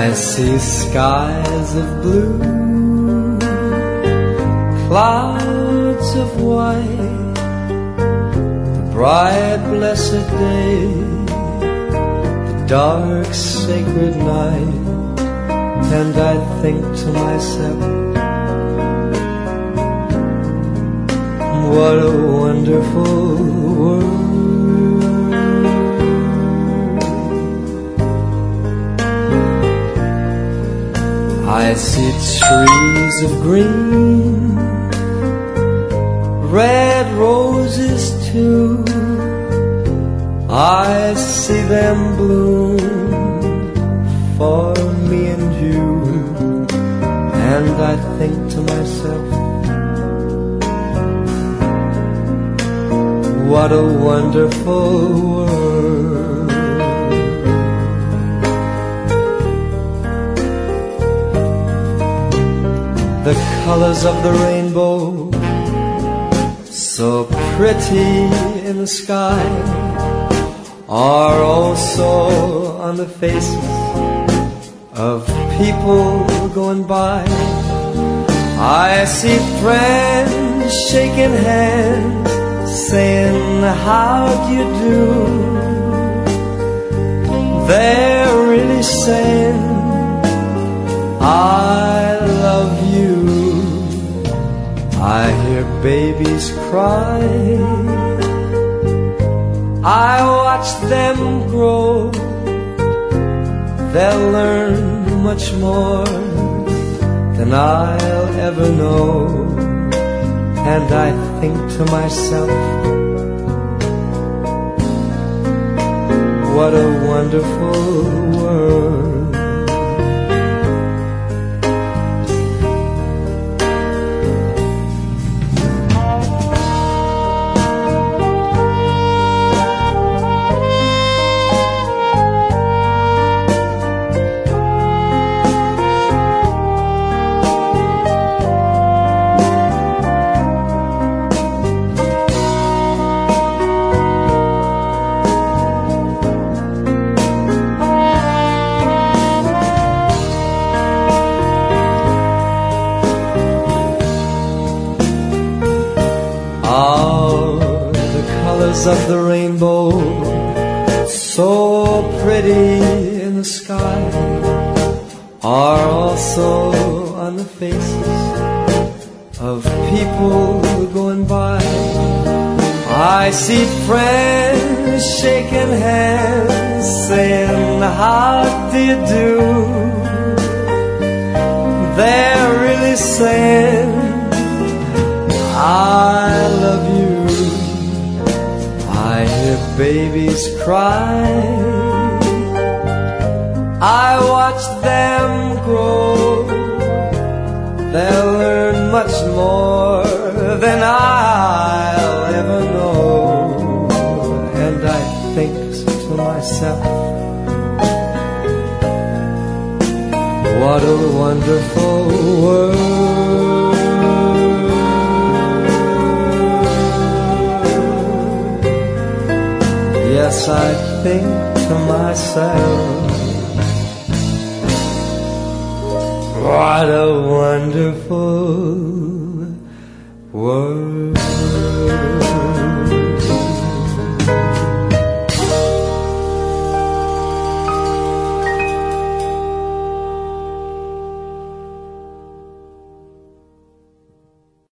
I see skies of blue, clouds of white, the bright blessed day, the dark sacred night, and I think to myself, what a wonderful world. I see trees of green, red roses too. I see them bloom for me and you, and I think to myself, what a wonderful world. The colors of the rainbow, so pretty in the sky, are also on the faces of people going by. I see friends shaking hands, saying, how do you do? They're really saying, I love you. I hear babies cry, I watch them grow. They'll learn much more than I'll ever know, and I think to myself, what a wonderful world. Of the rainbow, so pretty in the sky, are also on the faces of people going by. I see friends shaking hands, saying, how do you do? They're really saying, I love you. I hear babies cry, I watch them grow. They'll learn much more than I'll ever know, and I think to myself, what a wonderful world. Yes, I think to myself, what a wonderful world.